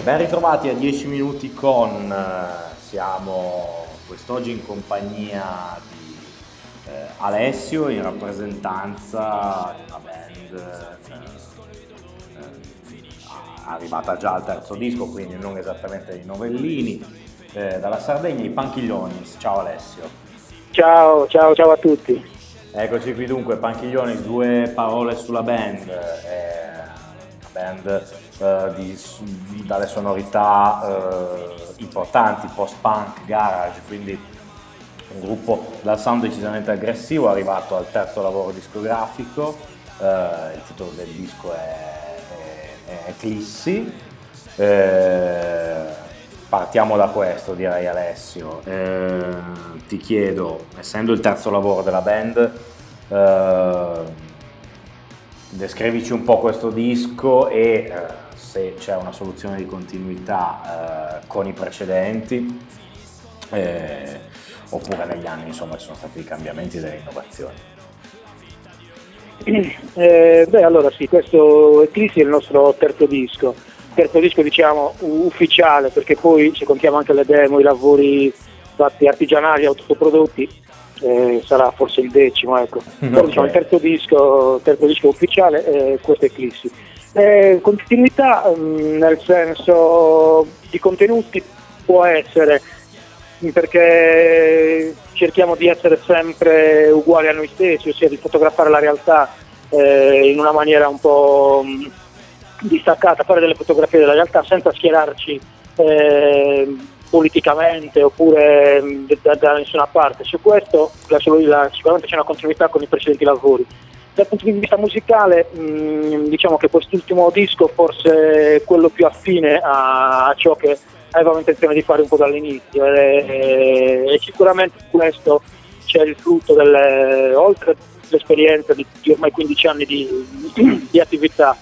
Ben ritrovati a 10 minuti con, siamo quest'oggi in compagnia di Alessio in rappresentanza di una band arrivata già al terzo disco, quindi non esattamente dei novellini, dalla Sardegna, i Panchiglionis. Ciao Alessio. Ciao a tutti. Eccoci qui dunque, Panchiglionis, due parole sulla band. Band dalle sonorità importanti, post-punk, garage, quindi un gruppo dal sound decisamente aggressivo, arrivato al terzo lavoro discografico. Il titolo del disco è Eclissi. Partiamo da questo, direi Alessio. Ti chiedo, essendo il terzo lavoro della band, descrivici un po' questo disco e se c'è una soluzione di continuità con i precedenti, oppure negli anni insomma ci sono stati dei cambiamenti e delle innovazioni. Allora sì, questo Eclissi è il nostro terzo disco diciamo ufficiale, perché poi se contiamo anche le demo, i lavori fatti artigianali, autoprodotti, sarà forse il 10º, ecco. Però diciamo il terzo disco ufficiale, questo è Eclissi. Continuità nel senso di contenuti può essere, perché cerchiamo di essere sempre uguali a noi stessi, ossia di fotografare la realtà in una maniera un po' distaccata, fare delle fotografie della realtà senza schierarci politicamente oppure da nessuna parte. Su questo sicuramente c'è una continuità con i precedenti lavori. Dal punto di vista musicale diciamo che quest'ultimo disco forse è quello più affine a ciò che avevamo intenzione di fare un po' dall'inizio, e sicuramente questo c'è il frutto oltre l'esperienza di ormai 15 anni di attività.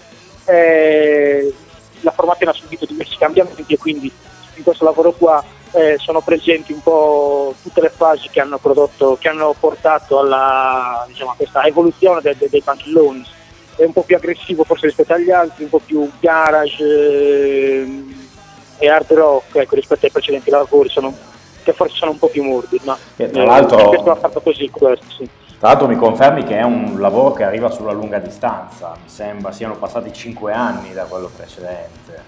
La formazione ha subito diversi cambiamenti e quindi in questo lavoro qua sono presenti un po' tutte le fasi che hanno portato a questa evoluzione dei Panchiglionis. È un po' più aggressivo forse rispetto agli altri, un po' più garage e hard rock, ecco, rispetto ai precedenti lavori, che forse sono un po' più morbidi, ma tra l'altro questo ha fatto così, questo sì. Tra l'altro mi confermi che è un lavoro che arriva sulla lunga distanza, mi sembra siano passati 5 anni da quello precedente.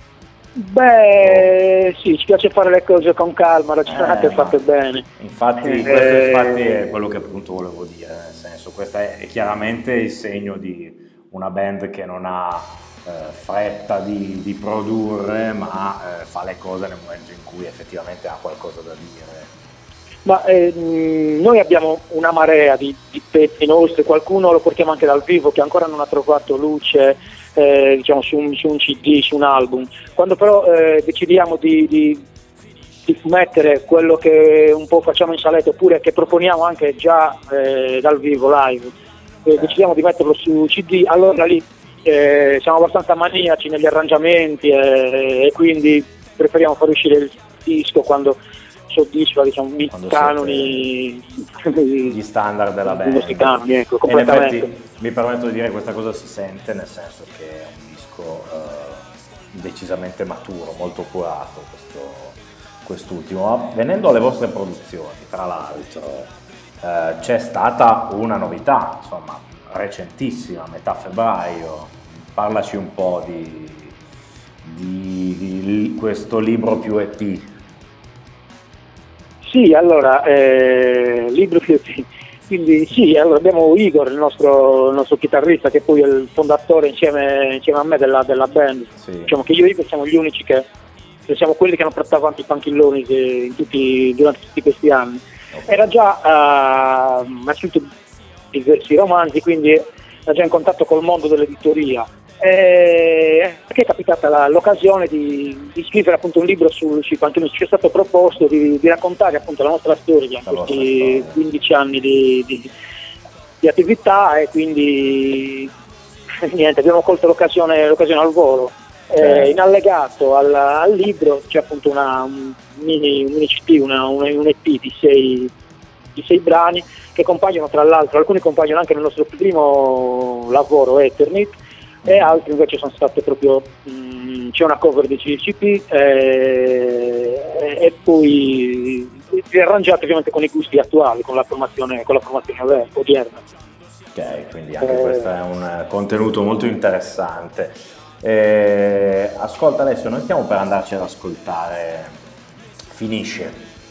Sì, ci piace fare le cose con calma, ragionate fatte bene. Infatti, questo è quello che appunto volevo dire, nel senso, questo è chiaramente il segno di una band che non ha fretta di produrre, ma fa le cose nel momento in cui effettivamente ha qualcosa da dire. Ma noi abbiamo una marea di pezzi nostri, qualcuno lo portiamo anche dal vivo che ancora non ha trovato luce su un CD, su un album. Quando però decidiamo di mettere quello che un po' facciamo in saletta oppure che proponiamo anche già dal vivo, live, decidiamo di metterlo su CD, allora lì siamo abbastanza maniaci negli arrangiamenti e quindi preferiamo far uscire il disco quando soddisfa i canoni, gli standard della band. Canoni, ecco, in effetti mi permetto di dire questa cosa si sente, nel senso che è un disco decisamente maturo, molto curato quest'ultimo. Venendo alle vostre produzioni, tra l'altro c'è stata una novità, insomma, recentissima, metà febbraio. Parlaci un po' di questo libro più EP. Sì, allora, libro più EP. Quindi sì, allora abbiamo Igor, il nostro chitarrista, che poi è il fondatore insieme a me della band. Sì. Diciamo che io e Igor siamo gli unici siamo quelli che hanno portato avanti i Panchiglionis durante tutti questi anni. Okay. Era già ha scritto diversi romanzi, quindi era già in contatto col mondo dell'editoria. Che è capitata l'occasione di scrivere appunto un libro sui Panchiglionis. Ci è stato proposto di raccontare appunto la nostra storia in questi 15 anni di attività, e quindi niente, abbiamo colto l'occasione al volo. In allegato al libro c'è appunto un mini CD, un EP di sei brani che compaiono, tra l'altro alcuni compaiono anche nel nostro primo lavoro, Eternit, e altri invece sono state proprio c'è una cover di CCP e poi riarrangiate ovviamente con i gusti attuali, con la formazione odierna. Ok, quindi anche questo è un contenuto molto interessante. Ascolta Alessio, noi stiamo per andarci ad ascoltare Finisce,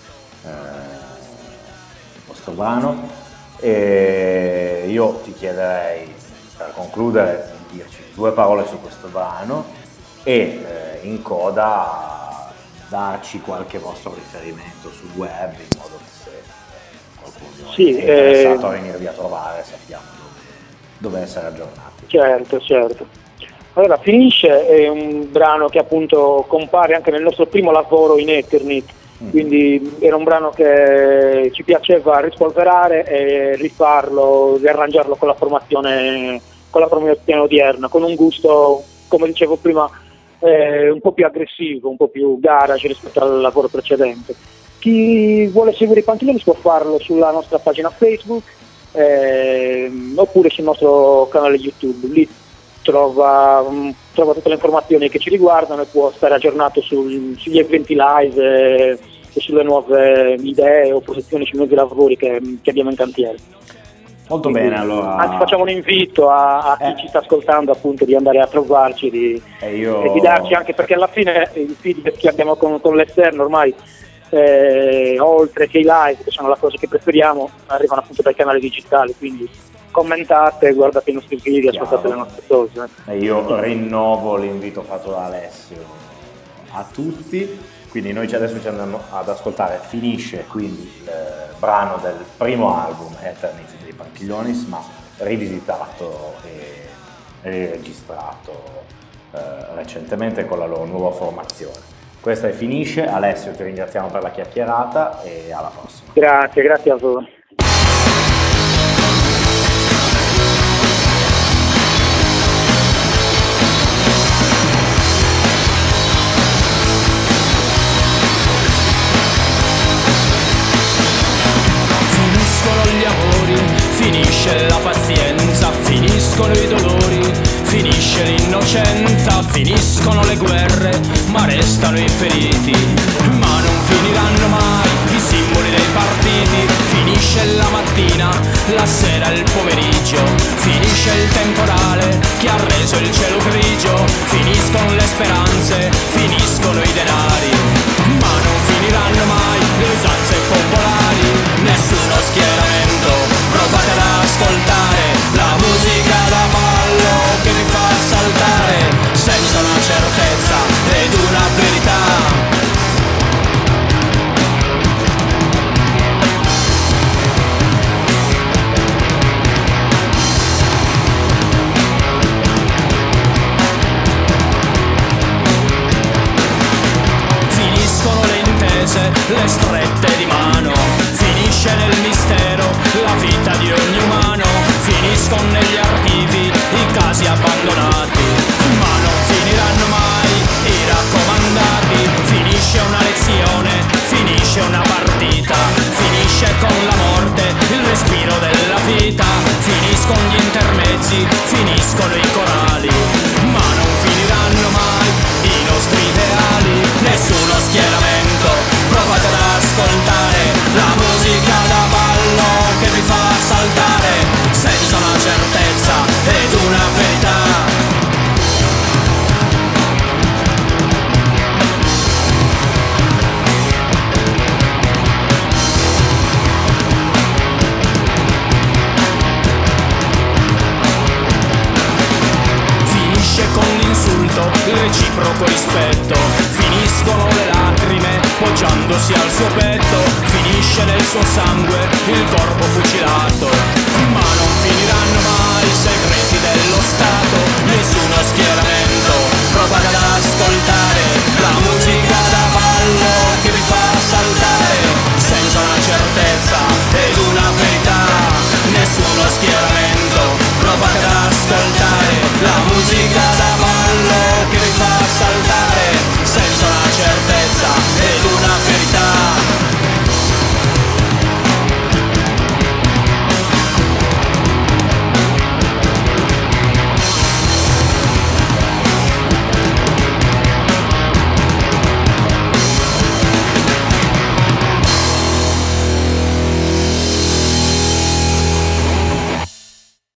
il vostro brano, e io ti chiederei, per concludere, di dirci 2 parole su questo brano e in coda darci qualche vostro riferimento sul web, in modo che se qualcuno è interessato a venirvi a trovare sappiamo dove essere aggiornati. Certo. Allora, Finisce è un brano che appunto compare anche nel nostro primo lavoro in Eternit, quindi era un brano che ci piaceva rispolverare e rifarlo, riarrangiarlo con la formazione odierna, con un gusto, come dicevo prima, un po' più aggressivo, un po' più garage rispetto al lavoro precedente. Chi vuole seguire i Panchilloni può farlo sulla nostra pagina Facebook oppure sul nostro canale YouTube. Lì trova tutte le informazioni che ci riguardano e può stare aggiornato sugli eventi live e sulle nuove idee o posizioni sui nuovi lavori che abbiamo in cantiere. Molto bene, allora. Anzi, facciamo un invito a chi ci sta ascoltando appunto di andare a trovarci e di darci, anche perché alla fine il feedback che abbiamo con l'esterno ormai, oltre che i live, che sono la cosa che preferiamo, arrivano appunto dai canali digitali, quindi commentate, guardate i nostri video, ascoltate le nostre cose. Io rinnovo l'invito fatto da Alessio a tutti, quindi noi adesso ci andiamo ad ascoltare Finisce, quindi il brano del primo album Eternity dei Panchillonis, ma rivisitato e riregistrato recentemente con la loro nuova formazione. Questa è Finisce. Alessio, ti ringraziamo per la chiacchierata e alla prossima. Grazie a voi. Finisce la pazienza, finiscono i dolori, finisce l'innocenza, finiscono le guerre, ma restano i feriti. Ma non finiranno mai i simboli dei partiti. Finisce la mattina, la sera, il pomeriggio, finisce il temporale che ha reso il cielo grigio. Finiscono le speranze, finiscono i denari, ma non finiranno mai le usanze popolari. Nessuno schieramento, provate ad ascoltare la musica da ballo che vi fa saltare, senza una certezza ed una verità. Finiscono le intese, le strette di mano, finisce nel mistero la vita di ogni umano. Finiscono negli archivi i casi abbandonati, ma non finiranno mai i raccomandati. Finisce una lezione, finisce una partita, finisce con la morte il respiro della vita. Finiscono gli intermezzi, finiscono i corali, ma non finiranno mai i nostri ideali. Nessuno schieramento, provate ad ascoltare la musica da ballo che vi fa saltare, senza una certezza ed una verità. Finisce con l'insulto, reciproco rispetto, finiscono le lacrime poggiandosi al suo petto. Finisce nel suo sangue il corpo fucilato, ma non finiranno mai i segreti dello Stato. Nessuno schiera